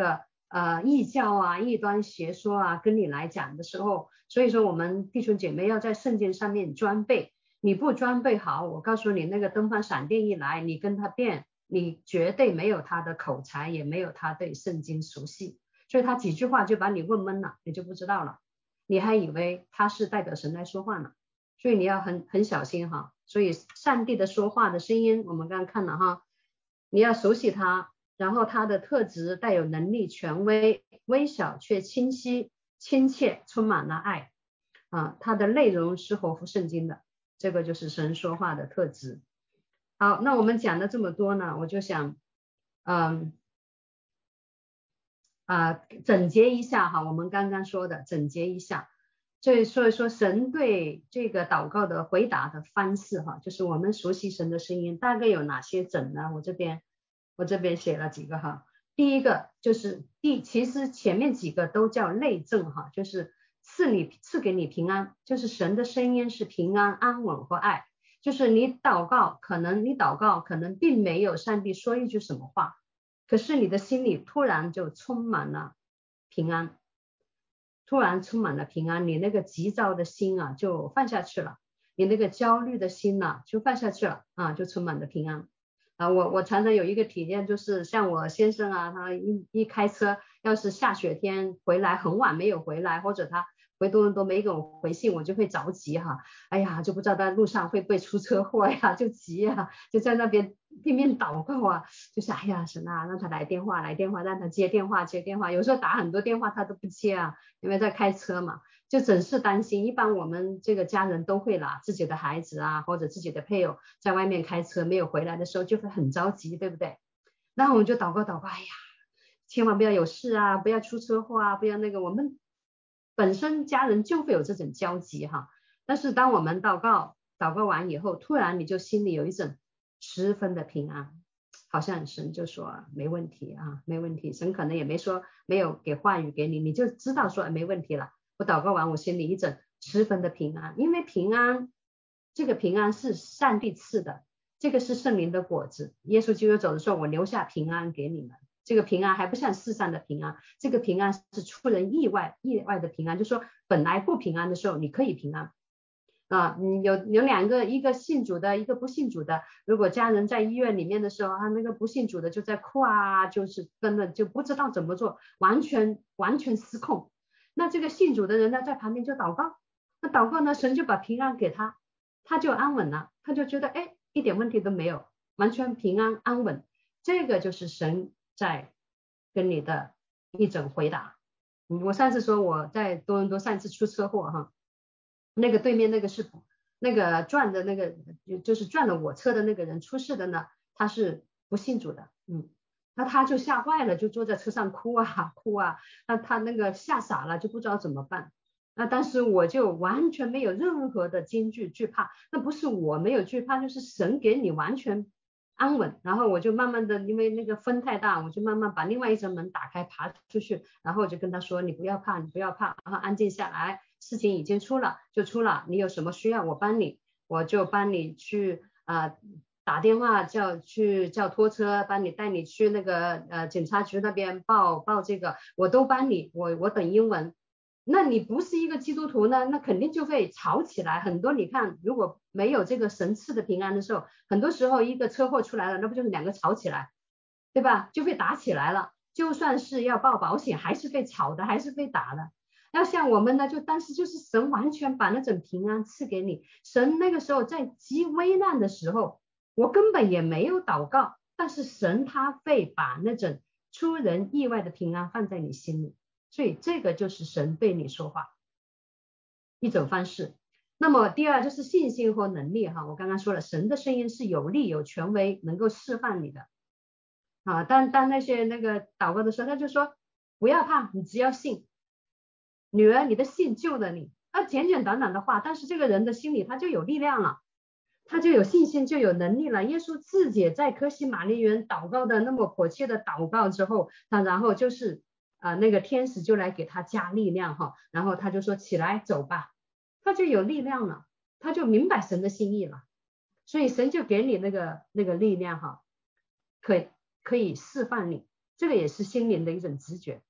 Speaker 1: 呃异教啊、异端邪说啊跟你来讲的时候，所以说我们弟兄姐妹要在圣经上面装备，你不装备好，我告诉你那个东方闪电一来，你跟他辩，你绝对没有他的口才，也没有他对圣经熟悉，所以他几句话就把你问懵了，你就不知道了，你还以为他是代表神来说话呢，所以你要很很小心哈。所以上帝的说话的声音我们刚刚看了哈，你要熟悉他，然后他的特质带有能力、权威，微小却清晰、亲切，充满了爱啊，他的内容是合乎圣经的，这个就是神说话的特质。好，那我们讲了这么多呢，我就想嗯啊总结一下哈，我们刚刚说的总结一下。所以所以说神对这个祷告的回答的方式哈，就是我们熟悉神的声音大概有哪些种呢？我这边我这边写了几个哈。第一个就是第其实前面几个都叫内证哈，就是赐你赐给你平安，就是神的声音是平安、安稳和爱。就是你祷告可能你祷告可能并没有上帝说一句什么话，可是你的心里突然就充满了平安，突然充满了平安，你那个急躁的心啊就放下去了，你那个焦虑的心呐、啊、就放下去了啊，就充满了平安啊。我我常常有一个体验，就是像我先生啊，他一一开车，要是下雪天回来很晚没有回来，或者他回多伦多没给我回信，我就会着急哈，哎呀，就不知道在路上会不会出车祸呀，就急呀，就在那边拼命祷告啊，就是哎呀神啊，让他来电话来电话，让他接电话接电话，有时候打很多电话他都不接啊，因为在开车嘛，就总是担心。一般我们这个家人都会啦，自己的孩子啊或者自己的配偶在外面开车没有回来的时候就会很着急，对不对？那我们就祷告祷告，哎呀，千万不要有事啊，不要出车祸啊，不要那个，我们本身家人就会有这种焦急哈。但是当我们祷告祷告完以后，突然你就心里有一种十分的平安，好像神就说没问题啊，没问题。神可能也没说没有给话语给你，你就知道说没问题了。我祷告完，我心里一整十分的平安，因为平安这个平安是上帝赐的，这个是圣灵的果子。耶稣基督走的时候，我留下平安给你们。这个平安还不像世上的平安，这个平安是出人意外意外的平安，就是说本来不平安的时候你可以平安啊。你有有两个，一个信主的，一个不信主的，如果家人在医院里面的时候啊，那个不信主的就在哭啊，就是根本就不知道怎么做，完全完全失控。那这个信主的人呢，在旁边就祷告，那祷告呢，神就把平安给他，他就安稳了，他就觉得哎，一点问题都没有，完全平安安稳。这个就是神在跟你的一种回答。我上次说我在多伦多上次出车祸哈，那个对面那个是那个撞的那个就是撞了我车的那个人出事的呢，他是不信主的，嗯，那他就吓坏了，就坐在车上哭啊哭啊，那他那个吓傻了，就不知道怎么办。那当时我就完全没有任何的惊惧惧怕，那不是我没有惧怕，就是神给你完全安稳。然后我就慢慢的，因为那个风太大，我就慢慢把另外一层门打开爬出去，然后我就跟他说你不要怕你不要怕，然后安静下来，事情已经出了就出了，你有什么需要我帮你，我就帮你去啊、呃、打电话叫去叫拖车，帮你带你去那个呃警察局那边报报这个，我都帮你，我我懂英文。那你不是一个基督徒呢，那肯定就会吵起来。很多你看，如果没有这个神赐的平安的时候，很多时候一个车祸出来了，那不就是两个吵起来，对吧？就会打起来了。就算是要报保险，还是被吵的，还是被打的。要像我们呢，就当时就是神完全把那种平安赐给你。神那个时候在极危难的时候，我根本也没有祷告，但是神他会把那种出人意外的平安放在你心里。所以这个就是神对你说话一种方式。那么第二就是信心和能力哈，我刚刚说了，神的声音是有力有权威，能够释放你的啊。当当那些那个祷告的时候，他就说不要怕，你只要信，女儿你的信救了你啊，简简短短的话，但是这个人的心里他就有力量了，他就有信心就有能力了。耶稣自己在客西马尼园祷告的那么迫切的祷告之后，他然后就是啊、呃、那个天使就来给他加力量哈，然后他就说起来走吧，他就有力量了，他就明白神的心意了，所以神就给你那个那个力量哈，可以可以释放你，这个也是心灵的一种直觉。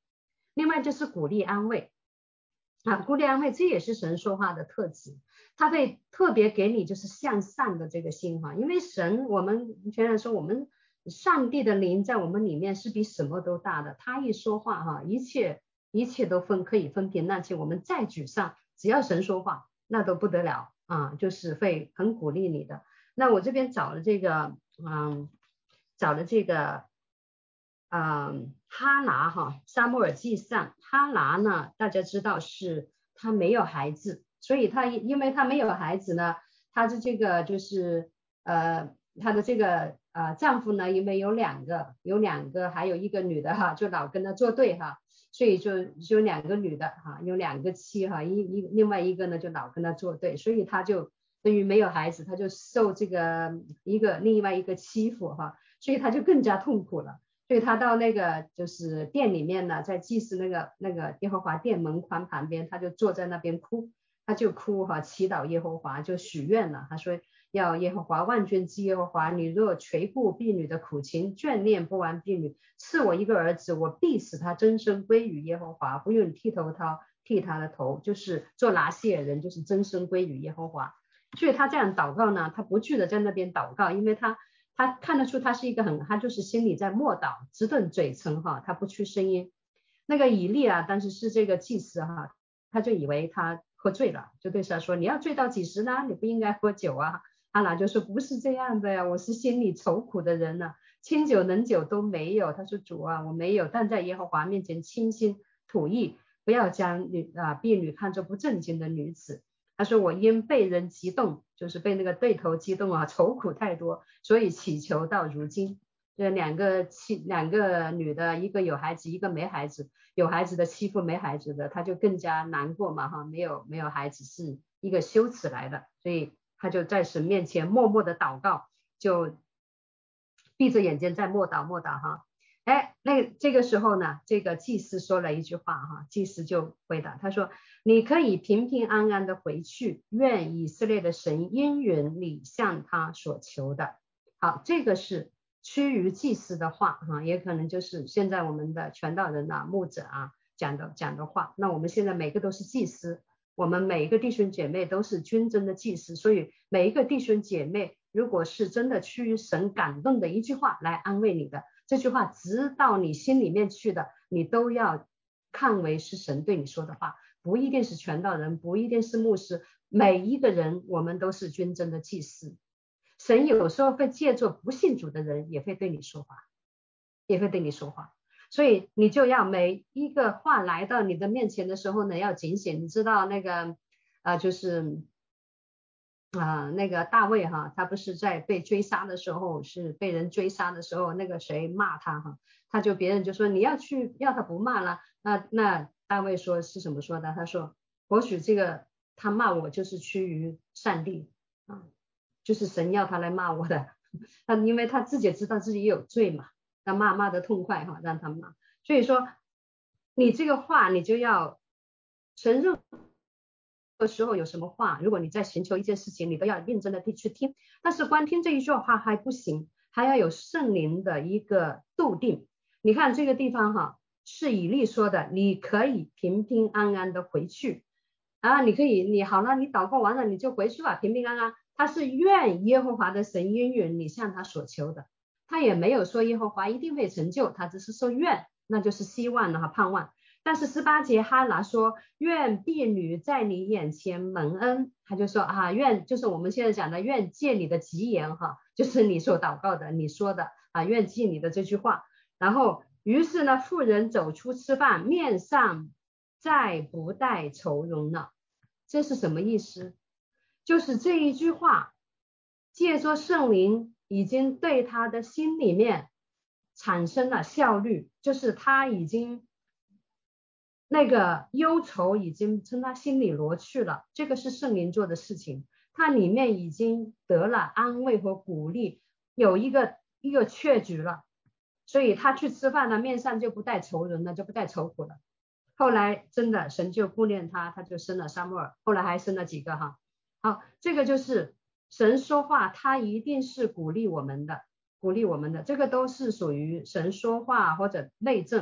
Speaker 1: 另外就是鼓励安慰啊，鼓励安慰，这也是神说话的特质，他会特别给你就是向善的这个心哈，因为神，我们全然说我们上帝的灵在我们里面是比什么都大的，他一说话哈，一切一切都分可以分平那些我们再沮丧，只要神说话那都不得了啊，就是会很鼓励你的。那我这边找了这个嗯，找了这个嗯，哈拿哈，撒母耳记上，哈拿呢，大家知道是他没有孩子，所以他因为他没有孩子呢，他的这个就是呃，他的这个呃丈夫呢，因为有两个，有两个，还有一个女的哈，就老跟他作对哈，所以就就两个女的哈，有两个妻哈，一一另外一个呢就老跟他作对，所以他就等于没有孩子，他就受这个一个另外一个欺负哈，所以他就更加痛苦了。所以他到那个就是店里面呢，在祭司那个那个耶和华殿门框旁边，他就坐在那边哭，他就哭哈，祈祷耶和华，就许愿了。他说要耶和华万军之耶和华，你若垂顾婢女的苦情，眷恋不完婢女，赐我一个儿子，我必使他真身归于耶和华，不用剃头刀剃他的头，就是做拿细耳人，就是真身归于耶和华。所以他这样祷告呢，他不去的在那边祷告，因为他。他看得出他是一个很，他就是心里在默祷，直顿嘴唇哈，他不出声音。那个以利啊，当时是这个祭司哈，他就以为他喝醉了，就对他说：“你要醉到几时呢？你不应该喝酒啊。”哈拿就说：“不是这样的呀，我是心里愁苦的人呢、啊，清酒能酒都没有。”他说：“主啊，我没有，但在耶和华面前倾心吐意，不要将女啊婢女看作不正经的女子。”他说我因被人激动，就是被那个对头激动啊，愁苦太多，所以祈求到如今。这两个妻两个女的，一个有孩子，一个没孩子，有孩子的欺负没孩子的，他就更加难过嘛哈，没有没有孩子是一个羞耻来的，所以他就在神面前默默的祷告，就闭着眼睛在默祷默祷哈。哎，那这个时候呢，这个祭司说了一句话哈，祭司就回答他说：“你可以平平安安的回去，愿以色列的神应允你向他所求的。”好，这个是趋于祭司的话哈，也可能就是现在我们的传道人啊、牧者啊讲的讲的话。那我们现在每个都是祭司，我们每一个弟兄姐妹都是军真的祭司，所以每一个弟兄姐妹，如果是真的趋于神感动的一句话来安慰你的。这句话直到你心里面去的，你都要看为是神对你说的话，不一定是传道人，不一定是牧师，每一个人我们都是军真的祭司。神有时候会借助不信主的人也会对你说话，也会对你说话，所以你就要每一个话来到你的面前的时候呢，要警醒。你知道那个呃就是啊、呃，那个大卫哈，他不是在被追杀的时候，是被人追杀的时候，那个谁骂他哈，他就别人就说你要去，要他不骂了，那那大卫说是怎么说的？他说或许这个他骂我就是趋于上帝啊，就是神要他来骂我的，他因为他自己知道自己有罪嘛，他骂骂得痛快哈，让他骂，所以说你这个话你就要承认。的时候有什么话，如果你在寻求一件事情，你都要认真的去听。但是光听这一句话还不行，还要有圣灵的一个笃定。你看这个地方哈，是以利说的，你可以平平安安的回去啊，你可以，你好了，你祷告完了你就回去吧，平平安安。他是愿耶和华的神应允你向他所求的，他也没有说耶和华一定会成就，他只是说愿，那就是希望了哈，盼望。但是十八节哈拿说愿婢女在你眼前蒙恩，他就说啊愿就是我们现在讲的愿借你的吉言哈，就是你所祷告的你说的啊愿借你的这句话。然后于是呢妇人走出吃饭，面上再不带愁容了。这是什么意思？就是这一句话借着圣灵已经对他的心里面产生了效率，就是他已经那个忧愁已经从他心里挪去了，这个是圣灵做的事情，他里面已经得了安慰和鼓励，有一个一个确据了，所以他去吃饭了，面上就不带愁容了，就不带愁苦了。后来真的神就顾念他，他就生了撒母耳，后来还生了几个哈。好，这个就是神说话，他一定是鼓励我们的，鼓励我们的，这个都是属于神说话或者内证。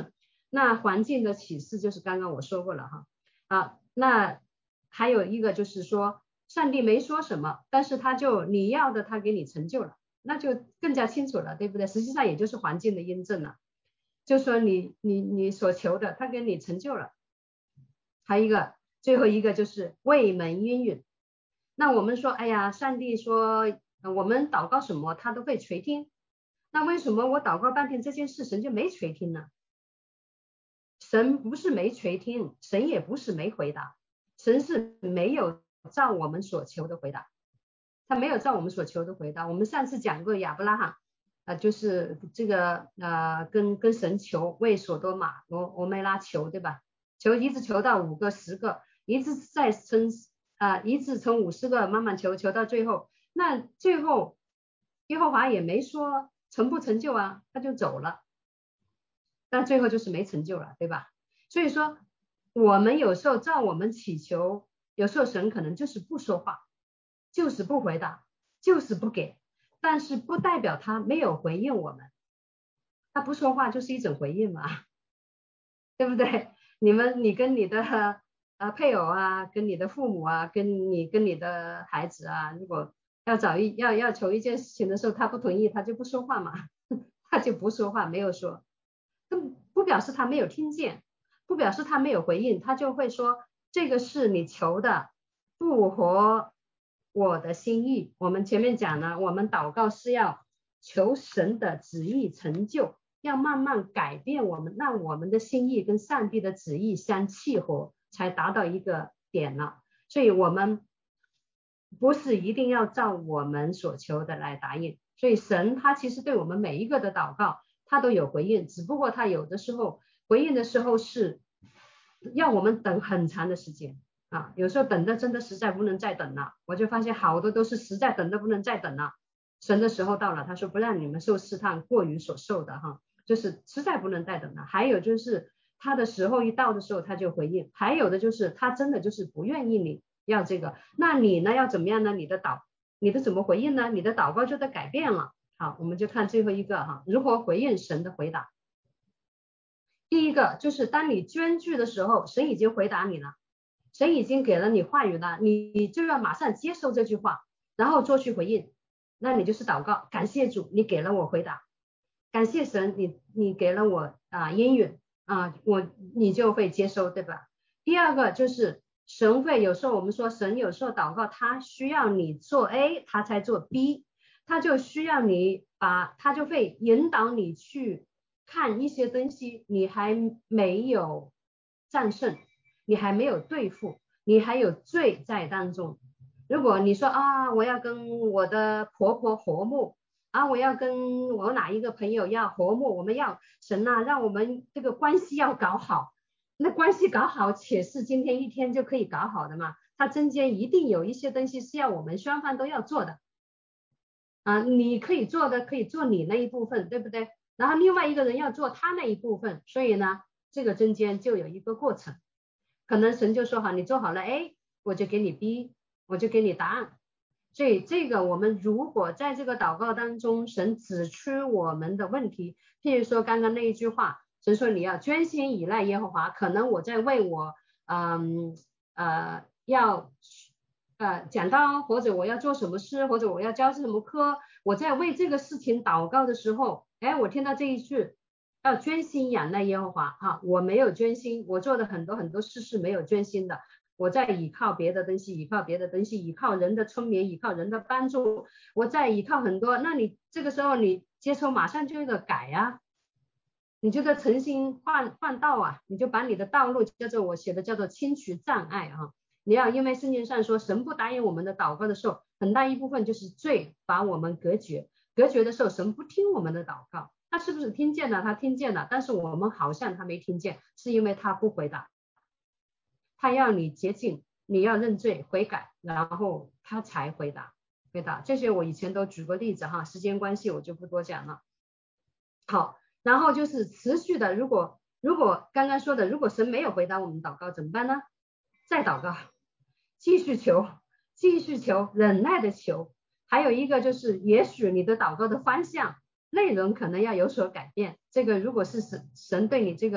Speaker 1: 那环境的启示就是刚刚我说过了哈。啊，那还有一个就是说，上帝没说什么，但是他就你要的他给你成就了，那就更加清楚了，对不对？实际上也就是环境的印证了，就说你你你所求的他给你成就了。还有一个最后一个就是为门应允。那我们说哎呀，上帝说我们祷告什么他都会垂听，那为什么我祷告半天这件事神就没垂听呢？神不是没垂听，神也不是没回答，神是没有照我们所求的回答，他没有照我们所求的回答。我们上次讲过亚伯拉罕，呃，就是这个呃跟跟神求为所多玛俄俄梅拉求，对吧？求一直求到五个十个，一直在升啊、呃，一直从五十个慢慢求求到最后，那最后耶和华也没说成不成就啊，他就走了。但最后就是没成就了，对吧？所以说我们有时候照我们祈求，有时候神可能就是不说话，就是不回答，就是不给，但是不代表他没有回应我们，他不说话就是一种回应嘛，对不对？你们你跟你的呃配偶啊，跟你的父母啊，跟你跟你的孩子啊，如果要找一要要求一件事情的时候，他不同意，他就不说话嘛，他就不说话，没有说。不表示他没有听见，不表示他没有回应，他就会说这个是你求的，不合我的心意。我们前面讲了，我们祷告是要求神的旨意成就，要慢慢改变我们，让我们的心意跟上帝的旨意相契合，才达到一个点了。所以我们不是一定要照我们所求的来答应，所以神他其实对我们每一个的祷告他都有回应，只不过他有的时候回应的时候是要我们等很长的时间啊，有时候等的真的实在不能再等了，我就发现好多都是实在等的不能再等了，神的时候到了，他说不让你们受试探过于所受的哈，就是实在不能再等了。还有就是他的时候一到的时候他就回应，还有的就是他真的就是不愿意你要这个，那你呢要怎么样呢？你的祷你的怎么回应呢？你的祷告就得改变了。好，我们就看最后一个哈，如何回应神的回答。第一个就是当你捐具的时候，神已经回答你了，神已经给了你话语了，你就要马上接受这句话，然后做去回应。那你就是祷告，感谢主，你给了我回答，感谢神，你你给了我啊应允啊，我你就会接收，对吧？第二个就是神会有时候我们说神有时候祷告，他需要你做 A， 他才做 B。他就需要你把，他就会引导你去看一些东西，你还没有战胜，你还没有对付，你还有罪在当中。如果你说啊，我要跟我的婆婆和睦啊，我要跟我哪一个朋友要和睦，我们要神啊，让我们这个关系要搞好。那关系搞好，且是今天一天就可以搞好的嘛？它中间一定有一些东西是要我们双方都要做的。啊，你可以做的可以做你那一部分，对不对？然后另外一个人要做他那一部分，所以呢，这个中间就有一个过程。可能神就说好，你做好了 A，我就给你 B，我就给你答案。所以这个我们如果在这个祷告当中，神指出我们的问题，譬如说刚刚那一句话，神说你要专心依赖耶和华，可能我在为我嗯呃要。呃，讲到或者我要做什么事，或者我要教什么课，我在为这个事情祷告的时候，哎，我听到这一句，要专心仰赖耶和华啊，我没有专心，我做的很多很多事是没有专心的，我在依靠别的东西，依靠别的东西，依靠人的聪明，依靠人的帮助，我在依靠很多，那你这个时候你接受马上就得改呀、啊，你就得诚心换换道啊，你就把你的道路叫做我写的叫做清除障碍啊。你要因为圣经上说神不答应我们的祷告的时候，很大一部分就是罪把我们隔绝，隔绝的时候神不听我们的祷告，他是不是听见了？他听见了，但是我们好像他没听见，是因为他不回答，他要你洁净，你要认罪悔改，然后他才回答回答。这些我以前都举过例子哈，时间关系我就不多讲了。好，然后就是持续的，如果如果刚刚说的，如果神没有回答我们祷告怎么办呢？再祷告，继续求，继续求，忍耐的求。还有一个就是，也许你的祷告的方向、内容可能要有所改变。这个如果是神神对你这个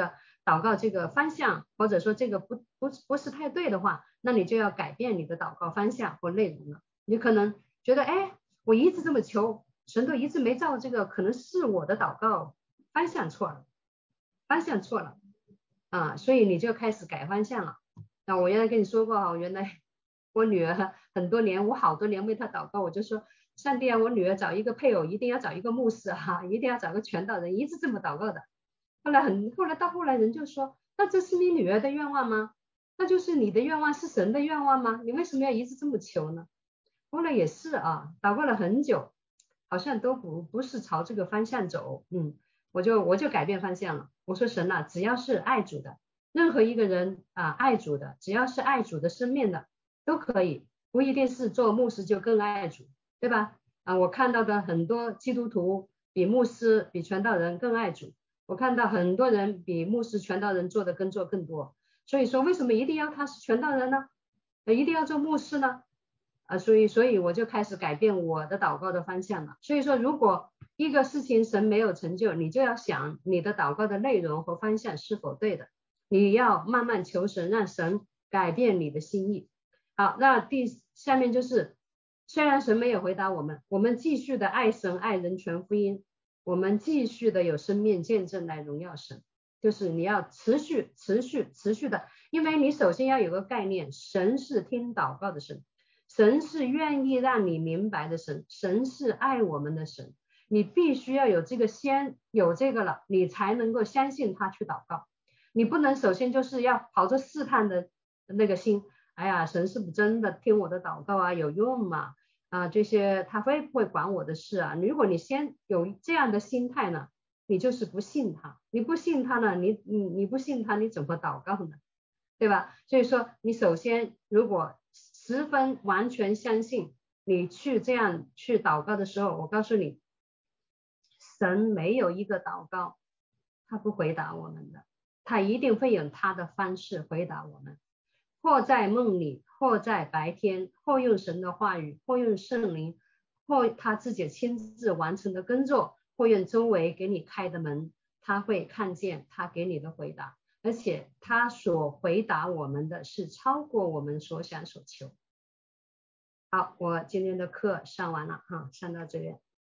Speaker 1: 祷告这个方向，或者说这个不不不是太对的话，那你就要改变你的祷告方向或内容了。你可能觉得，哎，我一直这么求，神都一直没照这个，可能是我的祷告方向错了，方向错了啊，所以你就开始改方向了。那我原来跟你说过啊，原来我女儿很多年，我好多年为她祷告，我就说上帝啊，我女儿找一个配偶，一定要找一个牧师哈、啊，一定要找个传道人，一直这么祷告的。后来很，后来到后来人就说，那这是你女儿的愿望吗？那就是你的愿望是神的愿望吗？你为什么要一直这么求呢？后来也是啊，祷告了很久，好像都不不是朝这个方向走，嗯，我就我就改变方向了。我说神啊，只要是爱主的，任何一个人啊爱主的，只要是爱主的生命的都可以，不一定是做牧师就更爱主，对吧？啊，我看到的很多基督徒比牧师比传道人更爱主，我看到很多人比牧师传道人做的更做更多，所以说为什么一定要他是传道人呢？呃一定要做牧师呢？啊，所以所以我就开始改变我的祷告的方向了。所以说，如果一个事情神没有成就，你就要想你的祷告的内容和方向是否对的，你要慢慢求神，让神改变你的心意。好，那第下面就是，虽然神没有回答我们，我们继续的爱神爱人传福音，我们继续的有生命见证来荣耀神，就是你要持续持续持续的，因为你首先要有个概念，神是听祷告的神。神是愿意让你明白的神，神是爱我们的神，你必须要有这个先有这个了，你才能够相信他去祷告。你不能首先就是要跑着试探的那个心，哎呀，神是不是真的听我的祷告啊？有用吗？啊，这些他会不会管我的事啊？如果你先有这样的心态呢，你就是不信他，你不信他呢，你你你不信他，你怎么祷告呢？对吧？所以说，你首先如果十分完全相信，你去这样去祷告的时候，我告诉你，神没有一个祷告他不回答我们的，他一定会用他的方式回答我们，或在梦里，或在白天，或用神的话语，或用圣灵，或他自己亲自完成的工作，或用周围给你开的门，他会看见他给你的回答。而且他所回答我们的是超过我们所想所求。好，我今天的课上完了哈，上到这边。